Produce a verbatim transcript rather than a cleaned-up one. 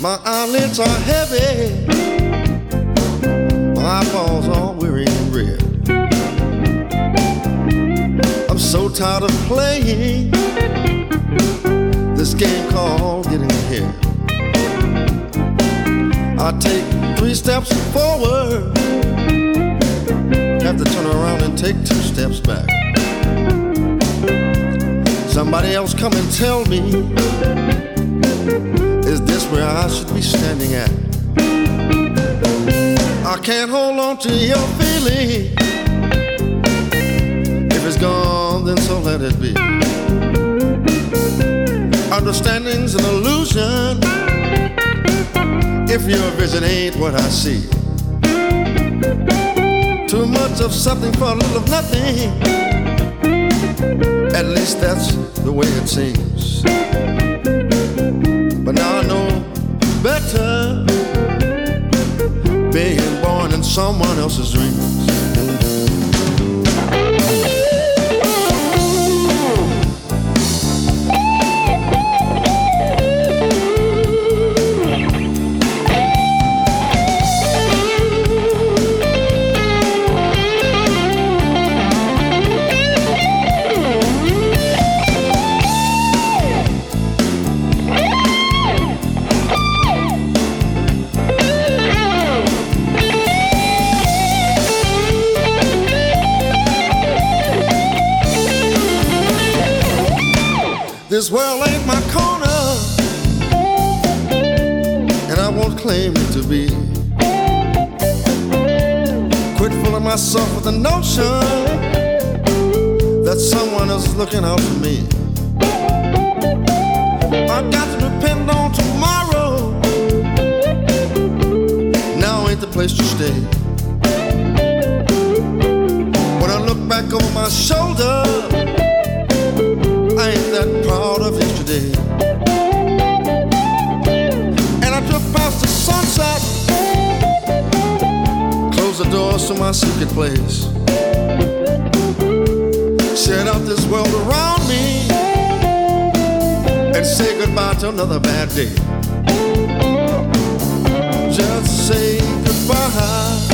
My eyelids are heavy, my eyeballs are weary and red. I'm so tired of playing this game called getting ahead. I take three steps forward, have to turn around and take two steps back. Somebody else come and tell me, is this where I should be standing at? I can't hold on to your feeling. If it's gone, then so let it be. Understanding's an illusion if your vision ain't what I see. Too much of something for a little of nothing. At least that's the way it seems. But now I know better, being born in someone else's dreams. This world ain't my corner, and I won't claim it to be. Quit fooling myself with the notion that someone else is looking out for me. I've got to depend on tomorrow. Now ain't the place to stay. When I look back over my shoulder, I ain't that proud of yesterday. And I drove past the sunset, closed the doors to my secret place, shut out this world around me, and say goodbye to another bad day. Just say goodbye.